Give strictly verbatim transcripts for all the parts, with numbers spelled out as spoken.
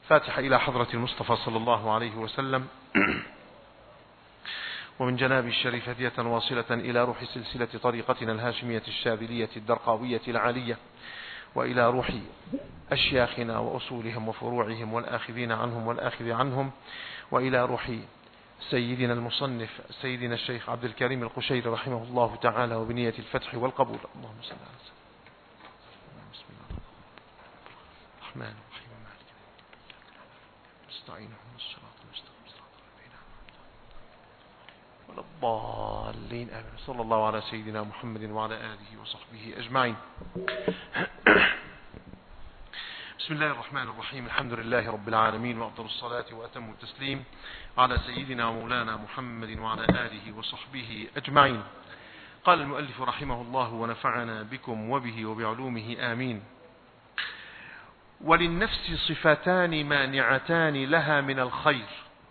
فاتحة إلى حضرة المصطفى صلى الله عليه وسلم، ومن جناب الشريف هدية واصلة إلى روح سلسلة طريقتنا الهاشمية الشاذلية الدرقاوية العالية، وإلى روح أشياخنا وأصولهم وفروعهم والآخذين عنهم والآخذ عنهم، وإلى روح سيدنا المصنف سيدنا الشيخ عبد الكريم القشيري رحمه الله تعالى، وبنية الفتح والقبول. اللهم صل على سيدنا بسم الله الرحمن الرحيم مالك نستعين اهدنا الصراط المستقيم صراط الذين أنعمت عليهم ولا الضالين آمين. صلى الله على سيدنا محمد وعلى آله وصحبه أجمعين. بسم الله الرحمن الرحيم. الحمد لله رب العالمين، وأفضل الصلاة وأتم التسليم على سيدنا ومولانا محمد وعلى آله وصحبه أجمعين. قال المؤلف رحمه الله: ونفعنا بكم وبه وبعلومه آمين. وللنفس صفتان مانعتان لها من الخير.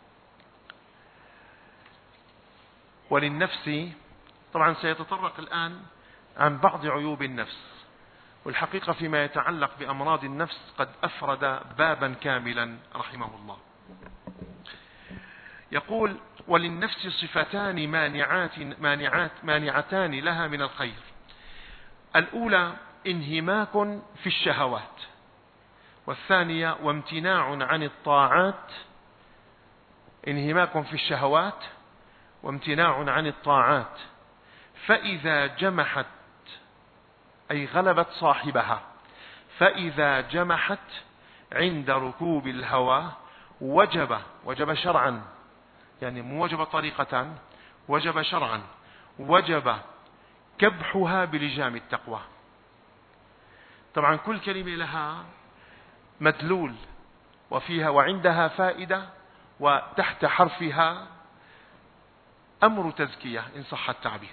وللنفس طبعا سيتطرق الآن عن بعض عيوب النفس، والحقيقة فيما يتعلق بأمراض النفس قد أفرد بابا كاملا رحمه الله. يقول: وللنفس صفتان مانعات مانعات مانعتان لها من الخير. الأولى انهماك في الشهوات، والثانية وامتناع عن الطاعات. انهماك في الشهوات وامتناع عن الطاعات، فإذا جمحت أي غلبت صاحبها، فإذا جمحت عند ركوب الهوى وجب وجب شرعا، يعني مو وجب طريقة، وجب شرعا، وجب كبحها بلجام التقوى. طبعا كل كلمة لها مدلول وفيها وعندها فائدة، وتحت حرفها أمر تزكية إن صح التعبير.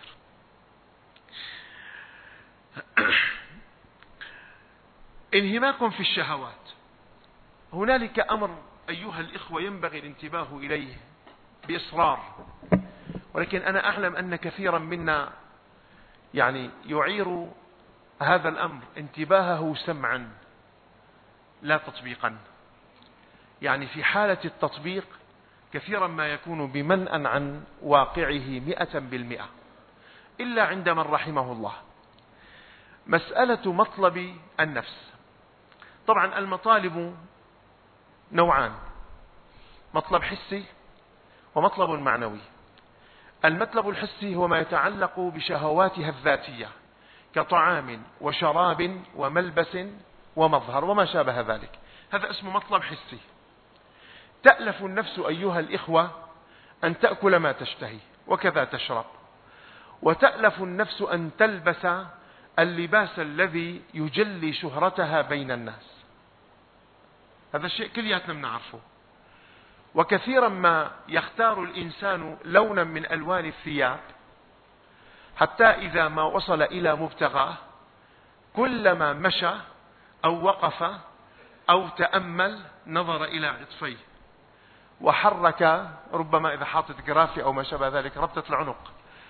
انهماك في الشهوات، هنالك أمر أيها الإخوة ينبغي الانتباه إليه بإصرار، ولكن أنا أعلم أن كثيرا منا يعني يعير هذا الأمر انتباهه سمعا لا تطبيقا. يعني في حالة التطبيق كثيرا ما يكون بمنأ عن واقعه مئة بالمئة، إلا عند من رحمه الله. مسألة مطلب النفس، طبعا المطالب نوعان: مطلب حسي ومطلب معنوي. المطلب الحسي هو ما يتعلق بشهواتها الذاتية كطعام وشراب وملبس ومظهر وما شابه ذلك، هذا اسمه مطلب حسي. تألف النفس أيها الإخوة أن تأكل ما تشتهي وكذا تشرب، وتألف النفس أن تلبس اللباس الذي يجلي شهرتها بين الناس. هذا الشيء كلياتنا بنعرفه. وكثيرا ما يختار الإنسان لونا من ألوان الثياب حتى إذا ما وصل إلى مبتغاه كلما مشى أو وقف أو تأمل نظر إلى عطفيه وحرك، ربما إذا حاطت جرافي أو ما شابه ذلك ربطة العنق،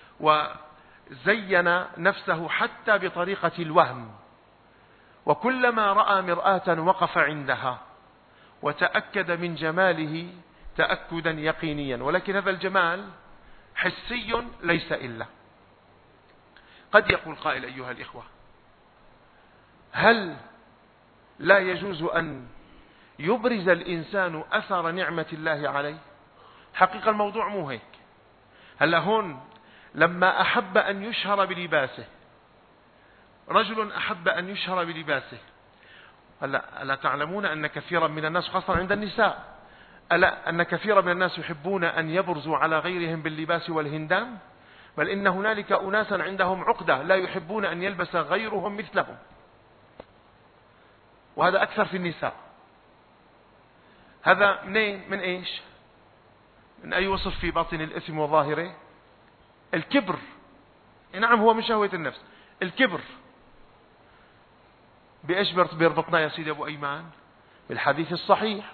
وزين نفسه حتى بطريقة الوهم. وكلما رأى مرآة وقف عندها وتأكد من جماله تأكدا يقينيا، ولكن هذا الجمال حسي ليس إلا. قد يقول قائل أيها الإخوة: هل لا يجوز أن يبرز الإنسان أثر نعمة الله عليه؟ حقيقة الموضوع مو هيك. هلا هون لما أحب أن يشهر بلباسه، رجل أحب أن يشهر بلباسه، هلا ألا تعلمون أن كثيرا من الناس خاصة عند النساء، ألا أن كثيرا من الناس يحبون أن يبرزوا على غيرهم باللباس والهندام؟ بل إن هنالك أناسا عندهم عقدة لا يحبون أن يلبس غيرهم مثلهم، وهذا أكثر في النساء. هذا من من إيش؟ من أي وصف في باطن الإثم وظاهره؟ الكبر. نعم، هو من شهوة النفس الكبر. بإيش بيربطنا يا سيدي أبو أيمان؟ بالحديث الصحيح.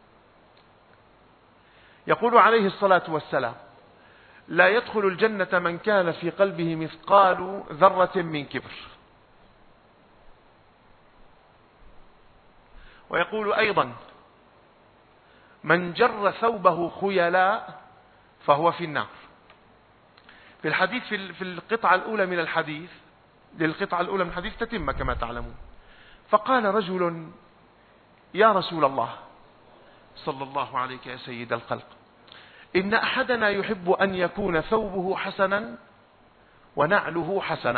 يقول عليه الصلاة والسلام: لا يدخل الجنة من كان في قلبه مثقال ذرة من كبر. ويقول أيضا: من جر ثوبه خيلاء فهو في النار. في الحديث في القطعة الأولى من الحديث، للقطعة الأولى من الحديث تتم كما تعلمون. فقال رجل: يا رسول الله صلى الله عليك يا سيد الخلق، إن أحدنا يحب أن يكون ثوبه حسنا ونعله حسنة.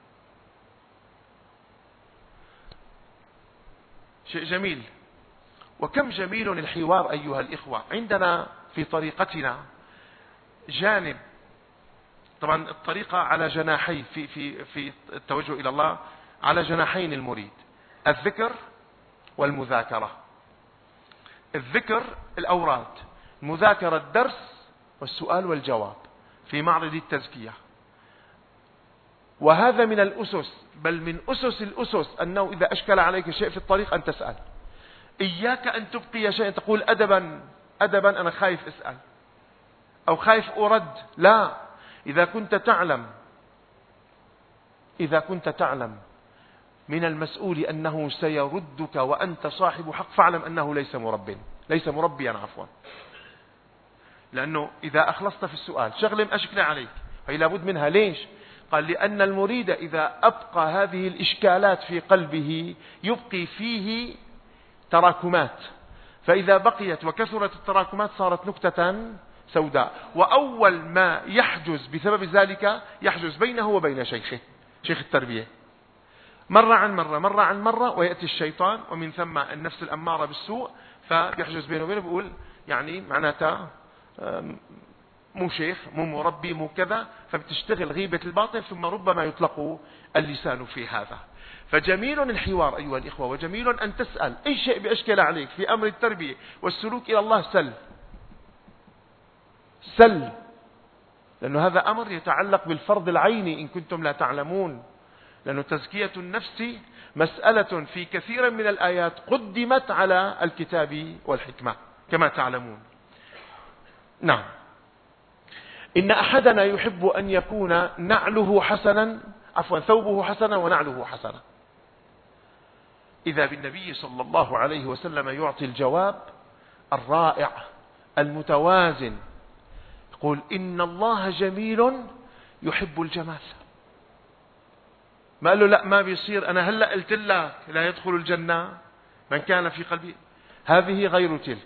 شيء جميل، وكم جميل الحوار أيها الإخوة. عندنا في طريقتنا جانب، طبعا الطريقة على جناحين في في في التوجه إلى الله، على جناحين المريد: الذكر والمذاكرة. الذكر الأوراد، مذاكرة الدرس والسؤال والجواب في معرض التزكية. وهذا من الأسس، بل من أسس الأسس، أنه إذا أشكل عليك شيء في الطريق أن تسأل. إياك أن تبقي شيئا تقول أدبا أدبا أنا خايف أسأل أو خايف أرد. لا، إذا كنت تعلم إذا كنت تعلم من المسؤول أنه سيردك وأنت صاحب حق، فاعلم أنه ليس مرب ليس مربيا عفوا. لأنه إذا أخلصت في السؤال شغلة أشكل عليك، هي لابد منها. ليش؟ قال: لأن المريد إذا أبقى هذه الإشكالات في قلبه يبقي فيه تراكمات، فإذا بقيت وكثرت التراكمات صارت نكتة سوداء. وأول ما يحجز بسبب ذلك يحجز بينه وبين شيخه، شيخ التربية، مرة عن مرة مرة عن مرة، ويأتي الشيطان ومن ثم النفس الأمارة بالسوء، فيحجز بينه وبينه، بيقول يعني معناتها مو شيخ مو مربي مو كذا، فبتشتغل غيبة الباطن، ثم ربما يطلق اللسان في هذا. فجميل الحوار أيها الإخوة، وجميل أن تسأل أي شيء بأشكال عليك في أمر التربية والسلوك إلى الله. سل سل لأنه هذا أمر يتعلق بالفرض العيني إن كنتم لا تعلمون. لأنه تزكية النفس مسألة في كثير من الآيات قدمت على الكتاب والحكمة كما تعلمون. نعم. إن أحدنا يحب أن يكون نعله حسنا عفوا ثوبه حسنا ونعله حسنا. إذا بالنبي صلى الله عليه وسلم يعطي الجواب الرائع المتوازن، يقول: إن الله جميل يحب الجمال. ما قال له لا ما بيصير، أنا هلأ قلت لك لا يدخل الجنة من كان في قلبه، هذه غير تلك.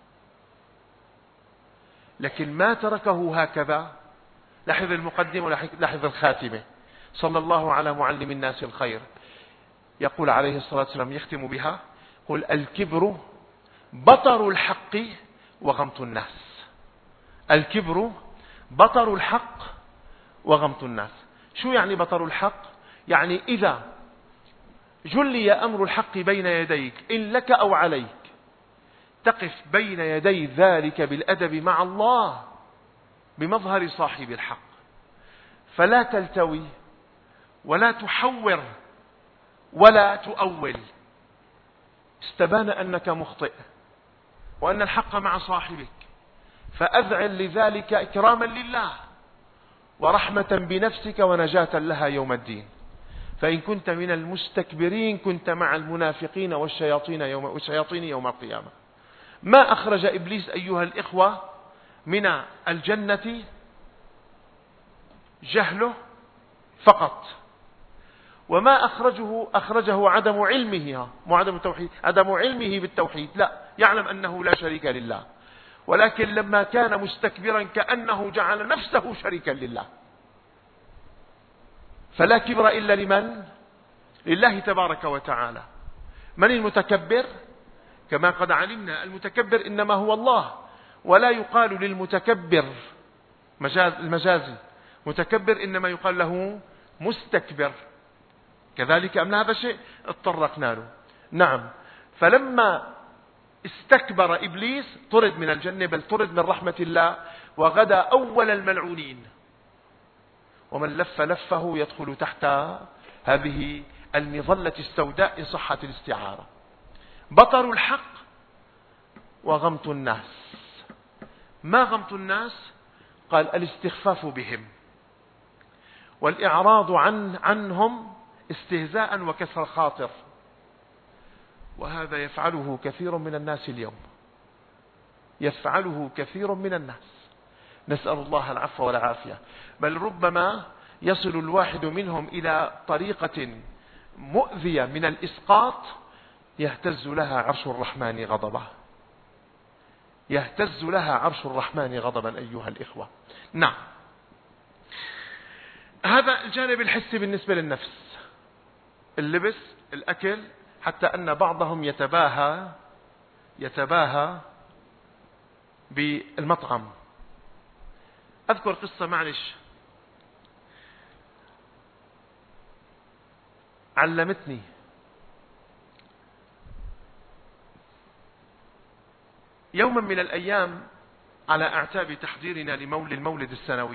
لكن ما تركه هكذا. لاحظ المقدمة ولاحظ الخاتمة. صلى الله على معلم الناس الخير. يقول عليه الصلاة والسلام، يختم بها، قل: الكبر بطر الحق وغمط الناس. الكبر بطر الحق وغمط الناس. شو يعني بطر الحق؟ يعني إذا جلي أمر الحق بين يديك إن لك أو عليك، تقف بين يدي ذلك بالأدب مع الله بمظهر صاحب الحق، فلا تلتوي ولا تحور ولا تؤول. استبان أنك مخطئ وأن الحق مع صاحبك، فأذعن لذلك إكراما لله ورحمة بنفسك ونجاة لها يوم الدين. فإن كنت من المستكبرين كنت مع المنافقين والشياطين يوم, والشياطين يوم القيامة. ما أخرج إبليس أيها الإخوة من الجنة جهله فقط، وما أخرجه أخرجه عدم علمه وعدم التوحيد، عدم علمه بالتوحيد. لا، يعلم أنه لا شريك لله، ولكن لما كان مستكبرا كأنه جعل نفسه شريكا لله. فلا كبر إلا لمن؟ لله تبارك وتعالى. من المتكبر؟ كما قد علمنا المتكبر إنما هو الله، ولا يقال للمتكبر مجاز المجازي متكبر، إنما يقال له مستكبر. كذلك أم هذا شيء اطرقنا له. نعم. فلما استكبر إبليس طرد من الجنة، بل طرد من رحمة الله، وغدا أول الملعونين. ومن لف لفه يدخل تحت هذه المظلة السوداء إن صحت الاستعارة. بطر الحق وغمط الناس. ما غمط الناس؟ قال: الاستخفاف بهم والإعراض عن عنهم استهزاء وكسر خاطر. وهذا يفعله كثير من الناس اليوم. يفعله كثير من الناس، نسأل الله العفو والعافية. بل ربما يصل الواحد منهم إلى طريقة مؤذية من الإسقاط يهتز لها عرش الرحمن غضبا، يهتز لها عرش الرحمن غضبا أيها الإخوة. نعم، هذا الجانب الحسي بالنسبة للنفس، اللبس، الأكل، حتى أن بعضهم يتباهى يتباهى بالمطعم. أذكر قصة معلش علمتني. يوما من الأيام على أعتاب تحضيرنا لمولد المولد السنوي،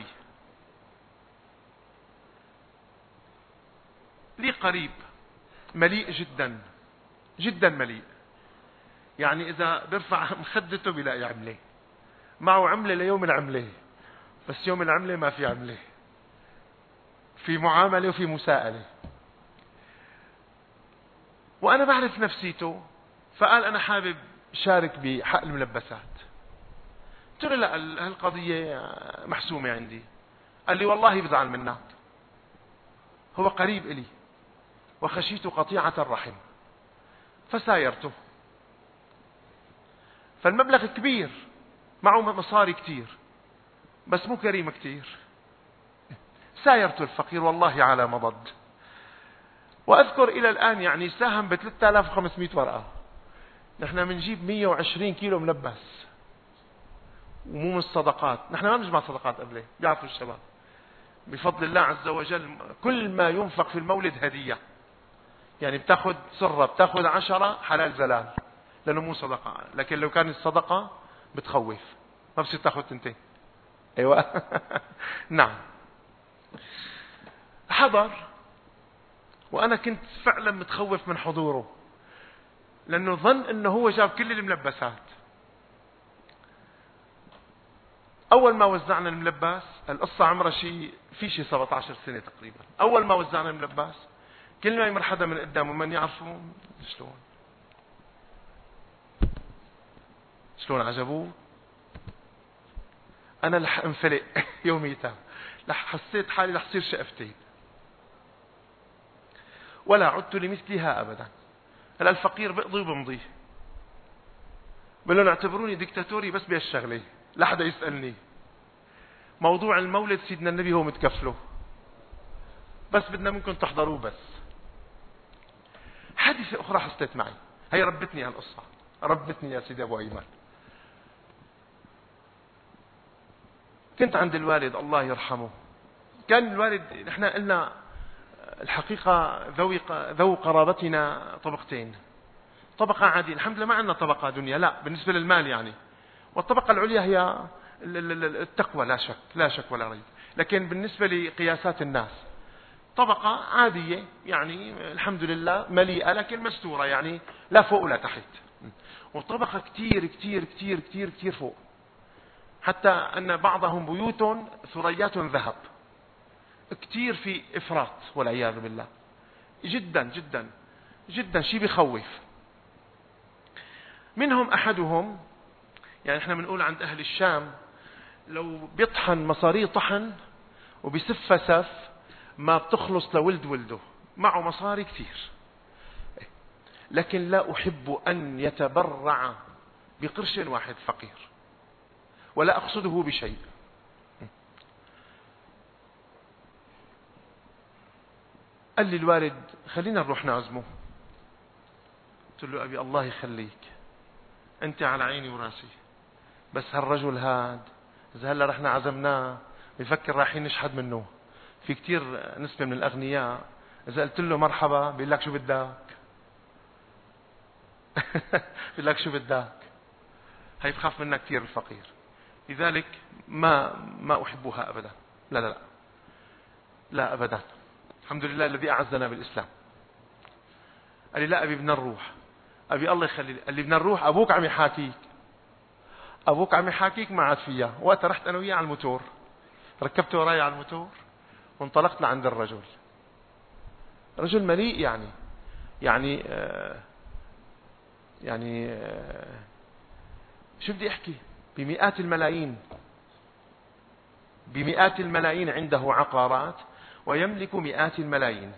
لي قريب مليء جدا جدا مليء، يعني إذا بيرفع مخدته بيلاقي عملة، معه عملة ليوم العملة، بس يوم العملة ما في عملة، في معاملة وفي مساءلة. وأنا بعرف نفسيته، فقال أنا حابب شارك بحق الملبسات. قلت له لا، هالقضية محسومة عندي. قال لي والله بزعل منك، هو قريب إلي وخشيت قطيعة الرحم فسايرته. فالمبلغ كبير، معه مصاري كتير، بس مو كريم كتير. سايرته الفقير والله على مضض. وأذكر إلى الآن يعني ساهم ب ثلاثة آلاف وخمسمئة ورقة. نحن بنجيب مئة وعشرين كيلو ملبس، ومو من الصدقات، نحن ما بنجمع صدقات قبله، بيعرفوا الشباب بفضل الله عز وجل. كل ما ينفق في المولد هدية، يعني بتاخد سرة، بتاخد عشرة حلال زلال، لأنه مو صدقة. لكن لو كانت الصدقة بتخوف، ما بصير تاخد تنتين. أيوة. نعم. حضر، وأنا كنت فعلا متخوف من حضوره، لأنه ظن أنه هو جاب كل الملبسات. أول ما وزعنا الملبس، القصة عمرها شيء في شيء سبعة عشر سنة تقريبا. أول ما وزعنا الملبس كل ما يمر حدا من قدامه من يعرفه شلون شلون عجبوه. أنا رح انفلق يوميتها، رح حسيت حالي رح صير شقفتين، ولا عدت لمثلها أبدا. هلا الفقير بقضي وبمضي، بقول لهم اعتبروني ديكتاتوري بس بهالشغله، لا حدا يسألني. موضوع المولد سيدنا النبي هو متكفله، بس بدنا منكم تحضروه بس. حادثة أخرى حصلت معي، هي ربتني هالقصة، ربتني يا سيدي أبو أيمن. كنت عند الوالد الله يرحمه. كان الوالد، نحن قلنا الحقيقة ذوي ذو قرابتنا طبقتين، طبقة عادية الحمد لله، ما عندنا طبقة دنيا، لا بالنسبة للمال يعني، والطبقة العليا هي التقوى، لا شك لا شك ولا ريب. لكن بالنسبة لقياسات الناس طبقة عادية، يعني الحمد لله مليئة لكن مستورة، يعني لا فوق ولا تحت. وطبقة كتير كتير كتير كتير كتير فوق، حتى أن بعضهم بيوت ثريات ذهب، كتير في إفراط والعياذ بالله، جدا جدا جدا شيء بخوف. منهم أحدهم، يعني احنا بنقول عند أهل الشام لو بيطحن مصاري طحن وبيسف سف ما بتخلص لولد ولده، معه مصاري كثير، لكن لا أحب أن يتبرع بقرش واحد فقير، ولا أقصده بشيء. قال لي الوالد خلينا نروح نعزمه. قلت له أبي الله يخليك، أنت على عيني وراسي، بس هالرجل هاد إذا هلا رحنا عزمناه بيفكر رايحين نشحد منه. في كتير نسبة من الأغنياء إذا قلت له مرحبا بيقول لك شو بدك. بيقول لك شو بدك. هي بخاف منك كتير الفقير، لذلك ما ما أحبها أبدا. لا لا لا لا أبدا. الحمد لله الذي أعزنا بالإسلام. قال لي لا أبي بدنا نروح. أبي الله يخلي لي. قال لي بدنا نروح، أبوك عم يحاكيك، أبوك عم يحاكيك ما عاد فيها. وقتها رحت أنا وياه على الموتور، ركبت وراي على الموتور وانطلقت لعند الرجل. رجل مليء، يعني يعني آه يعني آه شو بدي أحكي، بمئات الملايين، بمئات الملايين عنده عقارات ويملك مئات الملايين.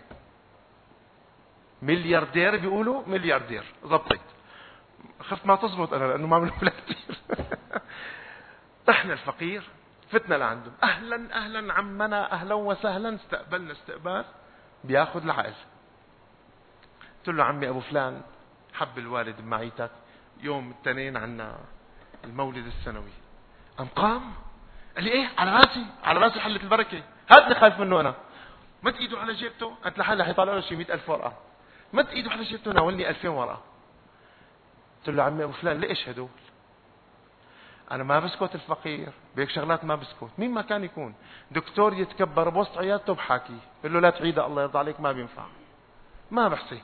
ملياردير بيقولوا ملياردير، ضبطت. خفت ما تزبط أنا لأنه ما بنقولها كثير. احنا الفقير فتنا لعنده، أهلا أهلا عمنا، أهلا وسهلا، استقبلنا استقبال، بياخذ العقل. قلت له عمي أبو فلان حب الوالد بمعيتك، يوم الاثنين عنا المولد السنوي. قام قام قال لي ايه؟ على راسي، على راسي حلة البركة، هذا اللي خايف منه أنا. مد ايده على جيبته، قلت لحالي حيطلع له شي مئة ألف ورقة. مد ايده على جيبته ناولني ألفين ورقة. قلت له عمي أبو فلان ليش هدول؟ أنا ما بسكت الفقير، بهيك شغلات ما بسكت. مين ما كان يكون دكتور يتكبر بوسط عيادته بحاكي، بقول له لا تعيدها الله يرضى عليك، ما بينفع، ما بحسن.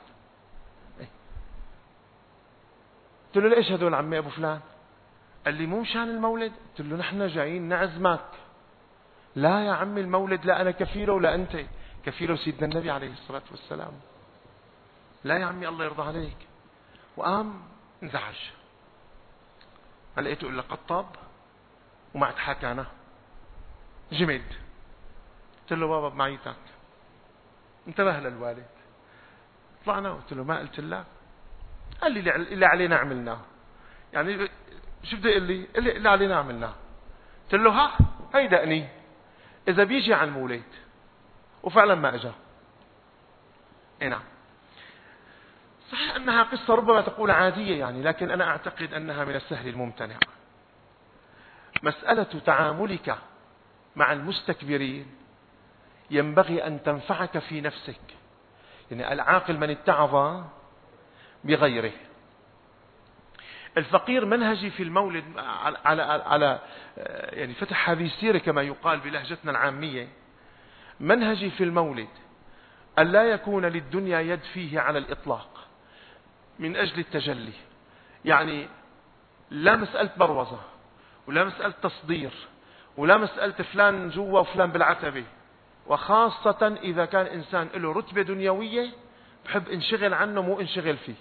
قلت له ليش هدول عمي أبو فلان؟ قال لي مو مشان المولد. قلت له نحن جايين نعزمك. لا يا عمي المولد لا أنا كفيله ولا أنت كفيله، سيدنا النبي عليه الصلاة والسلام. لا يا عمي الله يرضى عليك. وقام انزعج. لقيته إلا قطب وما اتحكى أنا جمد. قلت له بابا بمعيتك، انتبه للوالد. طلعنا قلت له ما قلت لك؟ قال لي اللي علينا عملناه. يعني شو بده يقول لي؟ اللي علينا عملناه. قلت له ها هيدأني إذا بيجي عن المولد. وفعلا ما أجا. اي نعم. صحيح أنها قصة ربما تقول عادية يعني، لكن أنا أعتقد أنها من السهل الممتنع. مسألة تعاملك مع المستكبرين ينبغي أن تنفعك في نفسك. يعني العاقل من اتعظ بغيره. الفقير منهجي في المولد على, على, على يعني فتح هذه السيرة كما يقال بلهجتنا العامية. منهجي في المولد أن لا يكون للدنيا يد فيه على الإطلاق من أجل التجلي. يعني لا مسألة بروزة ولا مسألة تصدير ولا مسألة فلان جوا وفلان بالعتبة. وخاصة إذا كان إنسان له رتبة دنيوية بحب انشغل عنه مو انشغل فيه.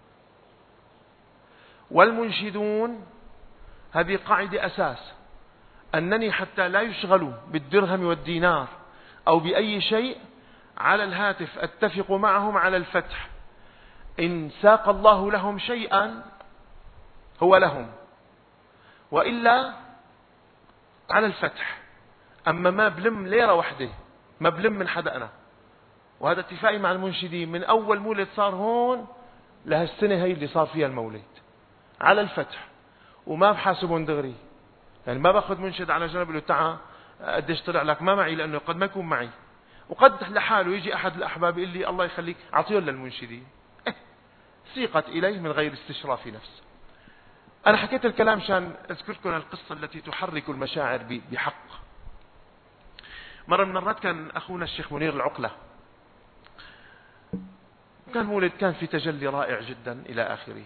والمنشدون هذه قاعدة أساس، أنني حتى لا يشغلوا بالدرهم والدينار أو بأي شيء على الهاتف أتفق معهم على الفتح. إن ساق الله لهم شيئا هو لهم، وإلا على الفتح. أما ما بلم ليرة واحدة، ما بلم من حدا أنا. وهذا اتفاقي مع المنشدين من أول مولد صار هون لهالسنة هي اللي صار فيها المولد على الفتح. وما بحاسبون دغري، يعني ما باخذ منشد على جنب له تعال قديش طلع لك، ما معي، لأنه قد ما يكون معي. وقد لحاله يجي أحد الأحباب يقول لي الله يخليك أعطيه للمنشدين. إيه سيقت إليه من غير استشراف نفس. أنا حكيت الكلام شان أذكركم القصة التي تحرك المشاعر بحق. مرة من المرات كان أخونا الشيخ منير العقلة، كان مولد كان في تجلي رائع جدا إلى آخره.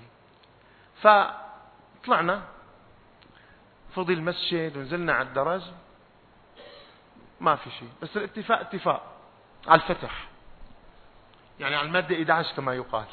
فطلعنا فضي المسجد ونزلنا على الدرج، ما في شيء، بس الاتفاق اتفاق على الفتح، يعني على المادة إحدى عشر كما يقال.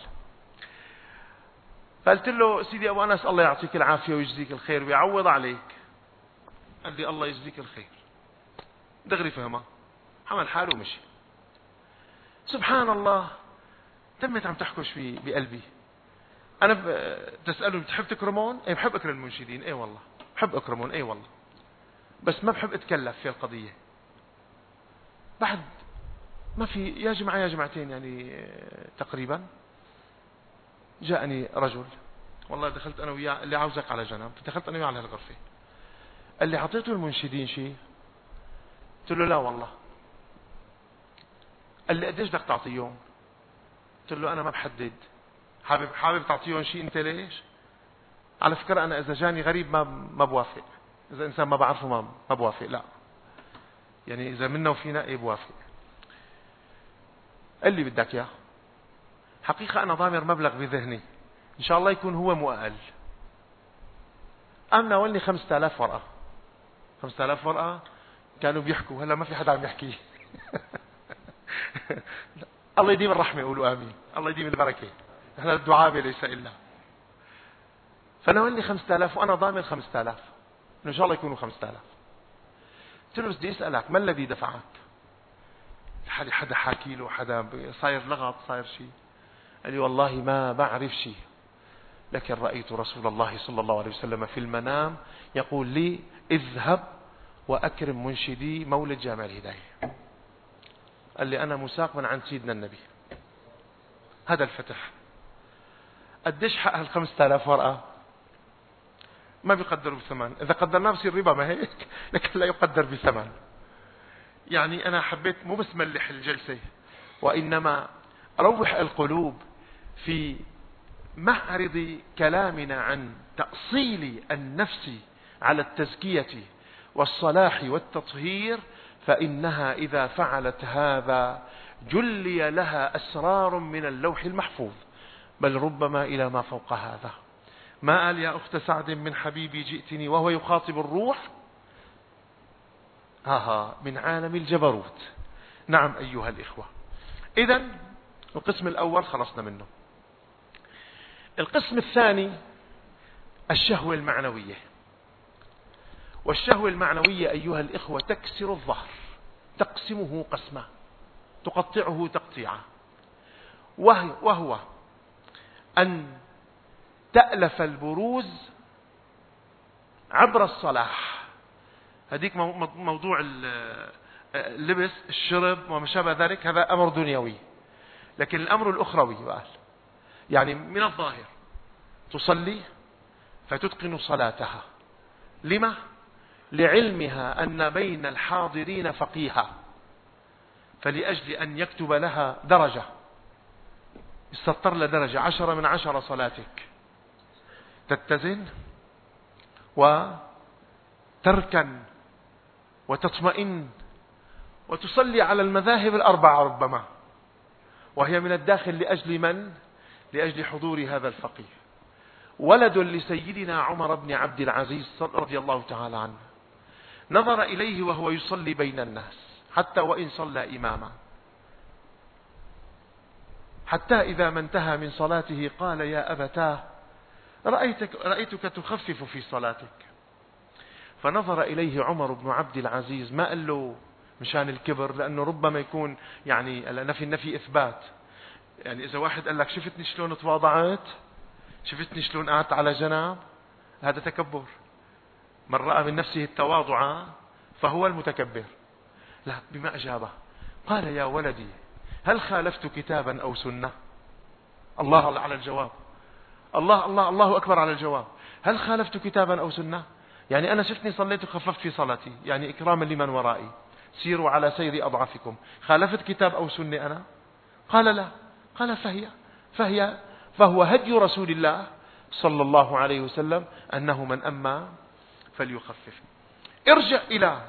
فقلت له سيدي أبو أنس الله يعطيك العافية ويجزيك الخير ويعوض عليك. قال لي الله يجزيك الخير. دغري فهمه، عمل حاله ومشي. سبحان الله، تمت عم تحكش بقلبي. أنا تسأله بتحب تكرمون؟ إيه بحب أكرم المنشدين. إيه والله بحب أكرمون. إيه والله، بس ما بحب أتكلف في القضية. بعد ما في يا جماعة يا جماعتين يعني تقريبا جاءني رجل، والله دخلت أنا وياه، اللي عاوزك على جنب. دخلت أنا وياه على هالغرفة. قال لي عطيته المنشدين شيء؟ قلت له لا والله. قال لي قديش بدك تعطيهم؟ قلت له أنا ما بحدد، حابب حابب تعطيهم شيء أنت ليش؟ على فكرة أنا إذا جاني غريب ما ما بوافق، إذا إنسان ما بعرفه ما ما بوافق، لا يعني إذا منا وفينا إيه بوافق. قال لي بدك إياه؟ حقيقة أنا ضامر مبلغ بذهني إن شاء الله يكون هو مو أقل. قام ناولني خمسة آلاف ورقة. خمسة آلاف ورقة كانوا بيحكوا، هلا ما في حدا عم يحكي. الله يديم الرحمة، قولوا آمين. الله يديم البركة، نحن الدعاء ليس إلا. فناولني خمسة آلاف وأنا ضامن خمسة آلاف. إن شاء الله يكونوا خمسة آلاف. قلت له بدي أسألك ما الذي دفعك؟ حدا حدا حاكي له، حدا صاير لغط، صاير شيء؟ قال لي والله ما بعرف شيء، لكن رأيت رسول الله صلى الله عليه وسلم في المنام يقول لي اذهب وأكرم منشدي مولد جامع الهداية. قال لي أنا مساق من عند سيدنا النبي. هذا الفتح. قديش حق هالخمسة آلاف ورقة؟ ما بيقدروا بثمن، إذا قدرناه بصير ربا، ما هيك؟ لكن لا يقدر بثمن. يعني أنا حبيت مو بس ملح الجلسة، وإنما أروح القلوب في معرض كلامنا عن تأصيل النفس على التزكية والصلاح والتطهير، فإنها إذا فعلت هذا جلي لها أسرار من اللوح المحفوظ، بل ربما إلى ما فوق هذا. ما قال يا أخت سعد من حبيبي جئتني وهو يخاطب الروح؟ ها من عالم الجبروت. نعم أيها الإخوة، إذن القسم الأول خلصنا منه. القسم الثاني الشهوة المعنوية. والشهوة المعنوية أيها الإخوة تكسر الظهر، تقسمه قسمة، تقطعه تقطيعا، وهو أن تألف البروز عبر الصلاح. هذيك موضوع اللبس، الشرب وما شابه ذلك، هذا أمر دنيوي. لكن الأمر الأخروي بقى، يعني من الظاهر تصلي فتتقن صلاتها. لما؟ لعلمها أن بين الحاضرين فقيها، فلأجل أن يكتب لها درجة، يسطر لها درجة عشرة من عشرة صلاتك، تتزن وتركن وتطمئن وتصلي على المذاهب الأربعة ربما، وهي من الداخل لأجل من؟ لأجل حضور هذا الفقيه. ولد لسيدنا عمر بن عبد العزيز رضي الله تعالى عنه نظر إليه وهو يصلي بين الناس، حتى وإن صلى إماما، حتى إذا ما انتهى من صلاته قال يا أبتاه رأيتك, رأيتك تخفف في صلاتك. فنظر إليه عمر بن عبد العزيز، ما قال له مشان الكبر، لأنه ربما يكون يعني النفي النفي إثبات. يعني إذا واحد قال لك شفتني شلون تواضعت، شفتني شلون قعدت على جنب، هذا تكبر. من رأى من نفسه التواضع فهو المتكبر. لا، بما أجابه قال يا ولدي هل خالفت كتابا أو سنة؟ الله على الجواب، الله الله الله أكبر على الجواب. هل خالفت كتابا أو سنة؟ يعني أنا شفتني صليت وخففت في صلاتي، يعني إكراما لمن ورائي، سيروا على سير أضعافكم. خالفت كتاب أو سنة أنا؟ قال لا. قال فهي فهي فهو هدي رسول الله صلى الله عليه وسلم أنه من أما فليخفف. ارجع إلى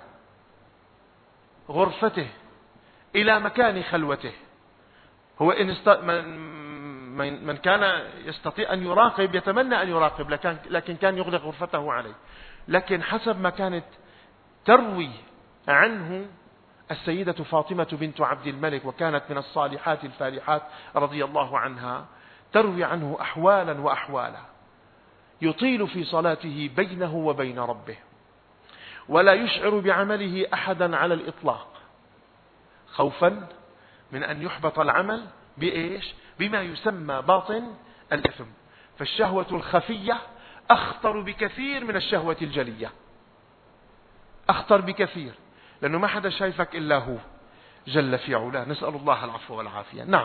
غرفته، إلى مكان خلوته. هو إن است... من... من كان يستطيع أن يراقب يتمنى أن يراقب، لكن... لكن كان يغلق غرفته عليه. لكن حسب ما كانت تروي عنه السيدة فاطمة بنت عبد الملك، وكانت من الصالحات الفالحات رضي الله عنها، تروي عنه أحوالا وأحوالا، يطيل في صلاته بينه وبين ربه، ولا يشعر بعمله أحدا على الإطلاق، خوفا من أن يحبط العمل بإيش؟ بما يسمى باطن الإثم. فالشهوة الخفية أخطر بكثير من الشهوة الجلية، أخطر بكثير، لأنه ما حدا شايفك إلا هو جل في علاه. نسأل الله العفو والعافية. نعم،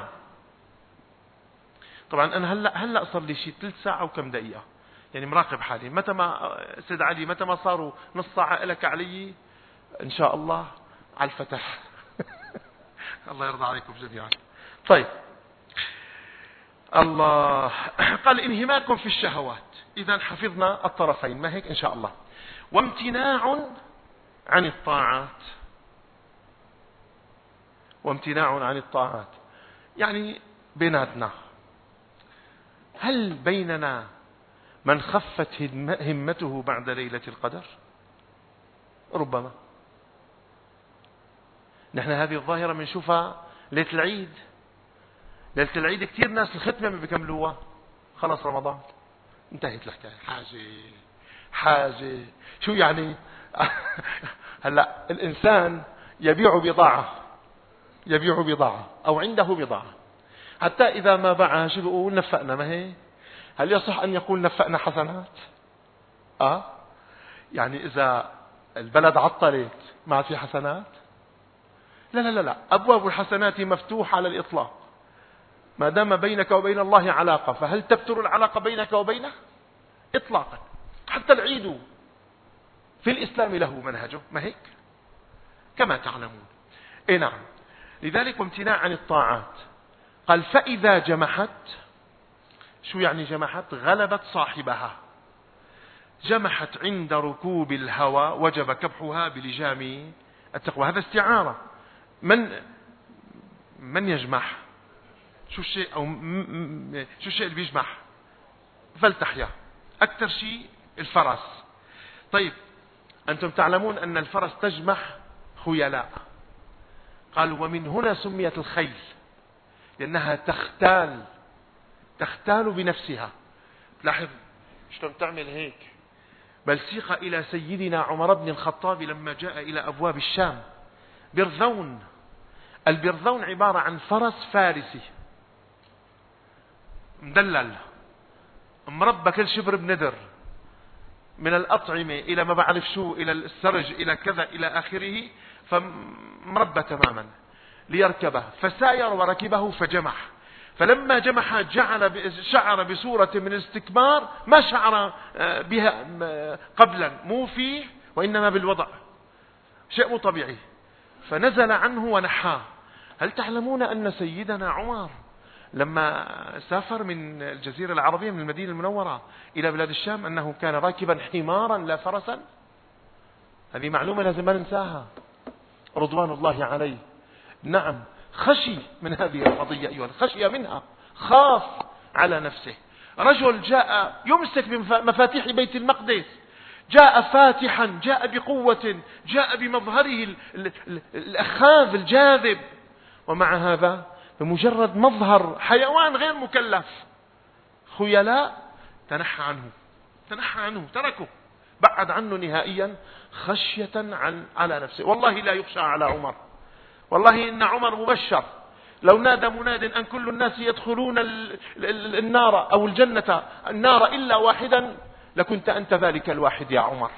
طبعا أنا هلأ هلأ صار لي شيء ثلث ساعة وكم دقيقة، يعني مراقب حالي. متى ما سيد علي، متى ما صاروا نص ساعة لك علي إن شاء الله على الفتح. الله يرضى عليكم جميعا. طيب، الله قال انهماكم في الشهوات. إذا حفظنا الطرفين، ما هيك إن شاء الله. وامتناع عن الطاعات، وامتناع عن الطاعات يعني بيناتنا، هل بيننا من خفت همته بعد ليلة القدر؟ ربما. نحن هذه الظاهرة بنشوفها ليلة العيد. ليلة العيد كثير ناس الختمة ما بيكملوها، خلص رمضان انتهت الحكاية. حاجة حاجة. شو يعني؟ هلا الإنسان يبيع بضاعة يبيع بضاعة أو عنده بضاعة، حتى إذا ما باعها شو بيقول؟ نفقنا. ما هي؟ هل يصح أن يقول نفقنا حسنات؟ آه يعني إذا البلد عطلت ما في حسنات؟ لا لا لا لا، أبواب الحسنات مفتوحة على الإطلاق ما دام بينك وبين الله علاقة. فهل تبتر العلاقة بينك وبينه؟ إطلاقا. حتى العيد في الإسلام له منهجه، ما هيك كما تعلمون. إيه نعم. لذلك وامتناع عن الطاعات. قال فإذا جمحت. شو يعني جمحت؟ غلبت صاحبها. جمحت عند ركوب الهوى وجب كبحها بلجام التقوى. هذا استعارة. من من يجمح؟ شو الشيء أو شو الشيء اللي بيجمح؟ فلتحيا. أكثر شيء الفرس. طيب أنتم تعلمون أن الفرس تجمح خيلاء. قالوا ومن هنا سميت الخيل، لأنها تختال تختال بنفسها. لاحظ شلون تعمل هيك. بل سيق إلى سيدنا عمر بن الخطاب لما جاء إلى أبواب الشام برذون. البرذون عبارة عن فرس فارسي مدلل مربى كل شبر بندر، من الأطعمة إلى ما بعرف شو، إلى السرج، إلى كذا، إلى آخره، فمربى تماما ليركبه. فساير وركبه فجمح. فلما جمح جعل شعر بصورة من الاستكبار ما شعر بها قبلا، مو فيه وإنما بالوضع، شيء مو طبيعي. فنزل عنه ونحاه. هل تعلمون أن سيدنا عمر لما سافر من الجزيرة العربية من المدينة المنورة إلى بلاد الشام أنه كان راكبا حمارا لا فرسا؟ هذه معلومة لازم ما ننساها رضوان الله عليه. نعم خشي من هذه القضية أيها، خشي منها، خاف على نفسه. رجل جاء يمسك بمفاتيح بيت المقدس، جاء فاتحا، جاء بقوة، جاء بمظهره الأخاذ الجاذب، ومع هذا بمجرد مظهر حيوان غير مكلف خيلاء تنحى عنه تنحى عنه تركه، بعد عنه نهائيا خشية عن على نفسه. والله لا يخشى على عمر، والله إن عمر مبشر. لو نادى مناد أن كل الناس يدخلون النار أو الجنة النار إلا واحدا لكنت أنت ذلك الواحد يا عمر.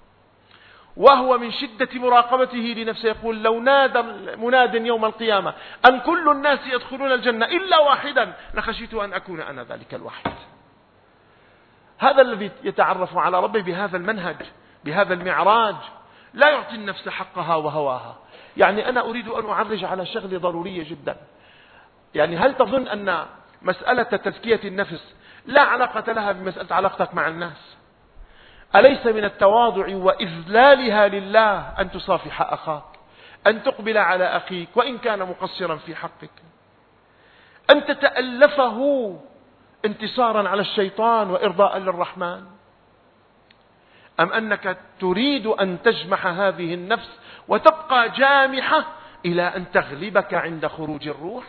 وهو من شدة مراقبته لنفسه يقول لو نادى مناد يوم القيامة أن كل الناس يدخلون الجنة إلا واحدا لخشيت أن أكون أنا ذلك الواحد. هذا الذي يتعرف على ربه بهذا المنهج، بهذا المعراج، لا يعطي النفس حقها وهواها. يعني أنا أريد أن أعرج على شغلة ضرورية جدا. يعني هل تظن أن مسألة تزكية النفس لا علاقة لها بمسألة علاقتك مع الناس؟ أليس من التواضع وإذلالها لله أن تصافح أخاك، أن تقبل على أخيك وإن كان مقصرا في حقك، أن تتألفه انتصارا على الشيطان وإرضاء للرحمن؟ أم أنك تريد أن تجمح هذه النفس وتبقى جامحة إلى أن تغلبك عند خروج الروح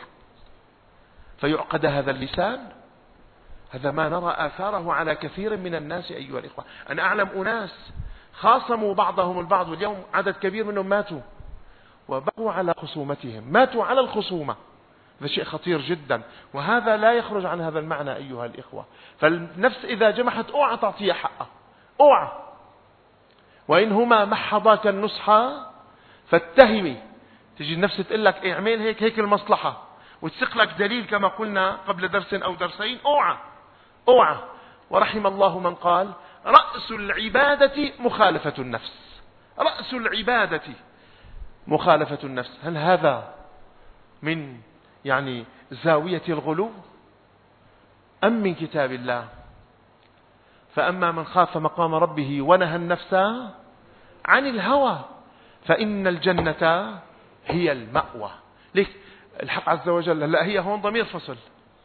فيعقد هذا اللسان؟ هذا ما نرى آثاره على كثير من الناس أيها الإخوة. أنا أعلم أناس خاصموا بعضهم البعض واليوم عدد كبير منهم ماتوا وبقوا على خصومتهم، ماتوا على الخصومة. هذا شيء خطير جدا، وهذا لا يخرج عن هذا المعنى أيها الإخوة. فالنفس إذا جمحت اوعى تعطيها حقها، اوعى. وإنهما محضاك النصحى فاتهمي. تجي النفس تقول لك اعمل هيك هيك المصلحة وتسق لك دليل كما قلنا قبل درس أو درسين، اوعى اوعى. ورحم الله من قال رأس العبادة مخالفة النفس. رأس العبادة مخالفة النفس. هل هذا من يعني زاوية الغلو أم من كتاب الله؟ فأما من خاف مقام ربه ونهى النفس عن الهوى فإن الجنة هي المأوى. ليك الحق عز وجل لا هي هون ضمير فصل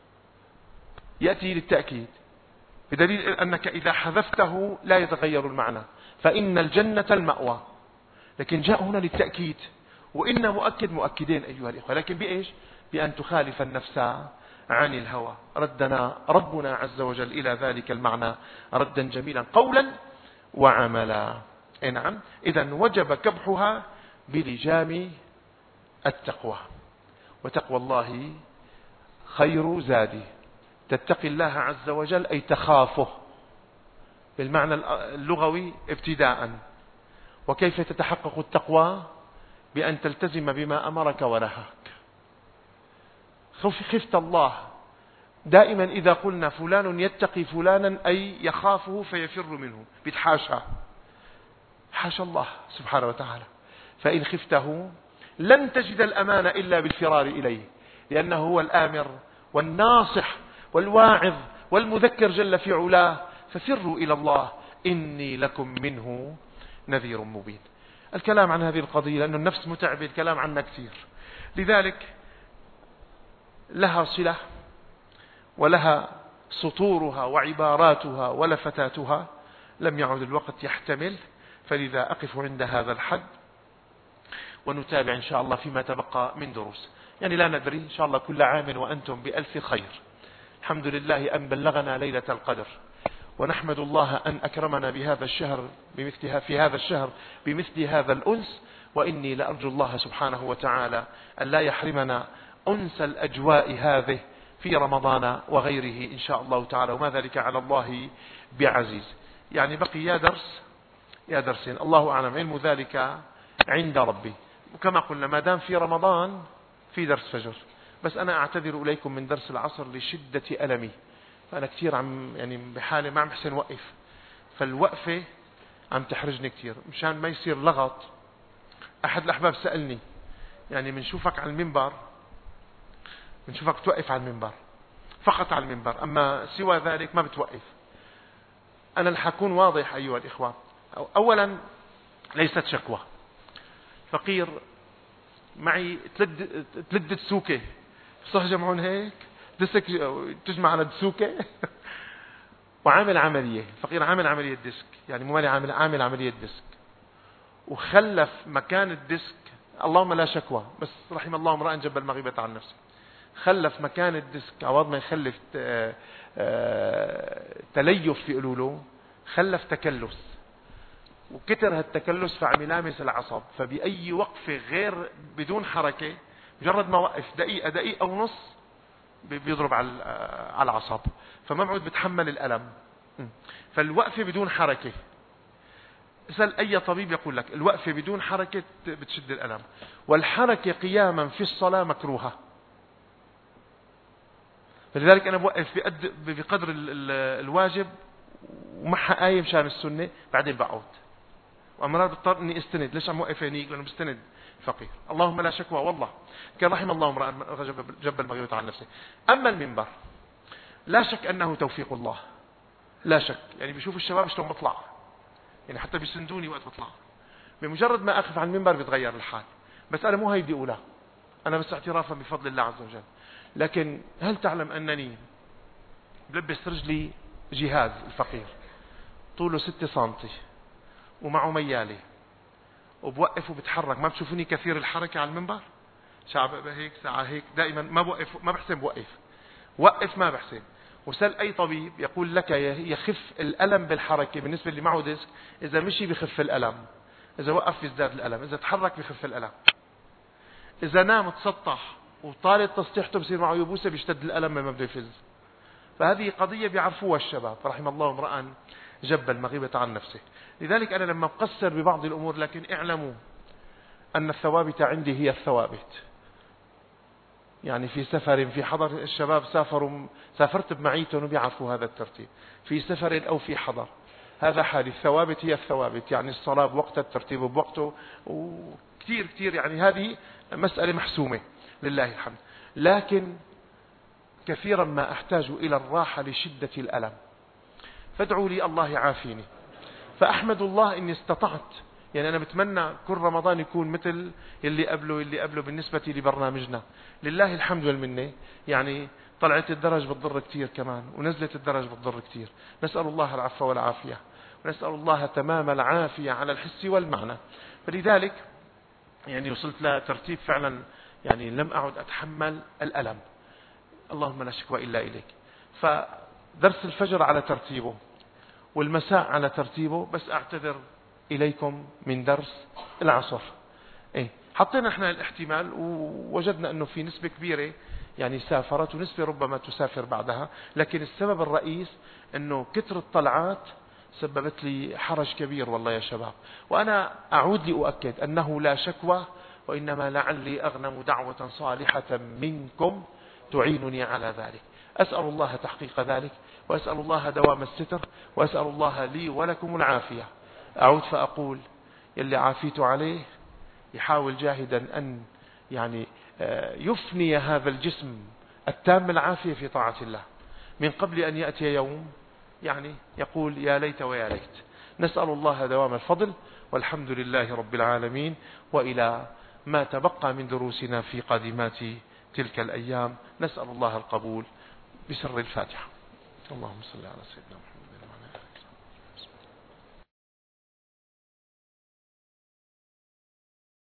يأتي للتأكيد بدليل أنك إذا حذفته لا يتغير المعنى. فإن الجنة المأوى، لكن جاء هنا للتأكيد، وإن مؤكد مؤكدين أيها الإخوة، لكن بإيش؟ بأن تخالف النفس عن الهوى. ردنا ربنا عز وجل إلى ذلك المعنى ردا جميلا قولا وعملا. نعم، إذن وجب كبحها بلجام التقوى، وتقوى الله خير زادي. تتقي الله عز وجل أي تخافه بالمعنى اللغوي ابتداء. وكيف تتحقق التقوى؟ بأن تلتزم بما أمرك ونهاك. خفت الله دائما. إذا قلنا فلان يتقي فلانا أي يخافه فيفر منه، بتحاشى، حاشا الله سبحانه وتعالى. فإن خفته لن تجد الأمان إلا بالفرار إليه، لأنه هو الآمر والناصح والواعظ والمذكر جل في علاه. ففروا إلى الله إني لكم منه نذير مبين. الكلام عن هذه القضية لأن النفس متعب، الكلام عنها كثير، لذلك لها صلة ولها سطورها وعباراتها ولفتاتها، لم يعد الوقت يحتمل، فلذا أقف عند هذا الحد ونتابع إن شاء الله فيما تبقى من دروس. يعني لا ندري، إن شاء الله كل عام وأنتم بألف خير. الحمد لله أن بلغنا ليلة القدر، ونحمد الله أن أكرمنا بهذا الشهر بمثلها في هذا الشهر بمثل هذا الأنس. وإني لأرجو الله سبحانه وتعالى أن لا يحرمنا أنس الأجواء هذه في رمضان وغيره إن شاء الله تعالى، وما ذلك على الله بعزيز. يعني بقي يا درس يا درسين، الله أعلم، علم ذلك عند ربي. وكما قلنا ما دام في رمضان في درس فجر، بس أنا أعتذر إليكم من درس العصر لشدة ألمي. فأنا كثير عم يعني بحالة ما عم بحسن وقف، فالوقفة عم تحرجني كثير. مشان ما يصير لغط، أحد الأحباب سألني يعني منشوفك على المنبر، منشوفك توقف على المنبر، فقط على المنبر، أما سوى ذلك ما بتوقف. أنا اللي حكون واضح أيها الإخوة. أولا ليست شكوى. فقير معي تلد تلد دسوكة، صح جمعون هيك دسك تجمع على دسوكة وعامل عملية. فقير عامل عملية ديسك، يعني مو عامل عامل عملية ديسك، وخلف مكان الديسك، اللهم لا شكوى، بس رحم الله امرأ جب المغيبة عن نفسه. خلف مكان الديسك عوض ما يخلف تليف في قلوله، خلف تكلس، وكتر هالتكلس فعم يلامس العصب. فبأي وقفة غير بدون حركة، مجرد ما وقف دقيقة دقيقة ونص بيضرب على العصب، فما بعد بتحمل الألم. فالوقفة بدون حركة، اسأل أي طبيب يقول لك الوقفة بدون حركة بتشد الألم. والحركة قياما في الصلاة مكروهة، فلذلك أنا بوقف بقدر الواجب ومعها آية مشان السنة، بعدين بقعد. وأمرار بضطر أني استند. ليش عم وقف هنيك؟ لأنه بستند فقير. اللهم لا شكوى والله. كان رحم الله امرأ جب المغيبة عن نفسه. أما المنبر لا شك أنه توفيق الله، لا شك. يعني بيشوف الشباب شلون بطلع، يعني حتى بيسندوني وقت بطلع. بمجرد ما أقف على المنبر بيتغير الحال. بس أنا مو هاي بدي أقولها، أنا بس اعترافا بفضل الله عز وجل. لكن هل تعلم أنني بلبس رجلي جهاز الفقير طوله ستة سنتي ومعه ميالي، وبوقف وبتحرك. ما بتشوفوني كثير الحركة على المنبر، شعب هيك ساعة هيك، دائما ما بوقف، ما بحسن بوقف، وقف ما بحسن. وسأل أي طبيب يقول لك يخف الألم بالحركة. بالنسبة اللي معه ديسك، إذا مشي بخف الألم، إذا وقف يزداد الألم، إذا تحرك بخف الألم، إذا نام تسطح وطالت تسطيحته بصير معه يبوسه بيشتد الألم ما بده يفز. فهذه قضية بيعرفوها الشباب، فرحم الله امرأ جب المغيبة عن نفسه. لذلك أنا لما بقصر ببعض الأمور، لكن اعلموا أن الثوابت عندي هي الثوابت. يعني في سفر في حضر، الشباب سافروا سافرت بمعيتهم وبيعرفوا هذا الترتيب، في سفر أو في حضر، هذا حال. الثوابت هي الثوابت، يعني الصلاة بوقتها، الترتيب بوقته، وكثير كثير يعني هذه مسألة محسومة لله الحمد. لكن كثيرا ما أحتاج إلى الراحة لشدة الألم، فادعوا لي الله يعافيني. فأحمد الله إني استطعت. يعني أنا بتمنى كل رمضان يكون مثل اللي قبله اللي قبله بالنسبة لبرنامجنا. لله الحمد والمنة. يعني طلعت الدرج بتضر كتير كمان، ونزلت الدرج بتضر كتير. نسأل الله العفو والعافية، ونسأل الله تمام العافية على الحس والمعنى. فلذلك يعني وصلت لترتيب فعلا، يعني لم أعد أتحمل الألم. اللهم لا شكوى إلا إليك. فدرس الفجر على ترتيبه، والمساء على ترتيبه، بس أعتذر إليكم من درس العصر. إيه حطينا احنا الاحتمال ووجدنا أنه في نسبة كبيرة يعني سافرت، ونسبة ربما تسافر بعدها، لكن السبب الرئيس أنه كثر الطلعات سببت لي حرج كبير والله يا شباب. وأنا أعود لأؤكد أنه لا شكوى، وإنما لعلي أغنم دعوة صالحة منكم تعينني على ذلك. أسأل الله تحقيق ذلك، وأسأل الله دوام الستر، وأسأل الله لي ولكم العافية. أعود فأقول يلي عافيت عليه يحاول جاهدا أن يعني يفني هذا الجسم التام العافية في طاعة الله من قبل أن يأتي يوم يعني يقول يا ليت ويا ليت. نسأل الله دوام الفضل، والحمد لله رب العالمين. وإلى ما تبقى من دروسنا في قادمات تلك الأيام نسأل الله القبول بسر الفاتحة. اللهم صل على سيدنا محمد.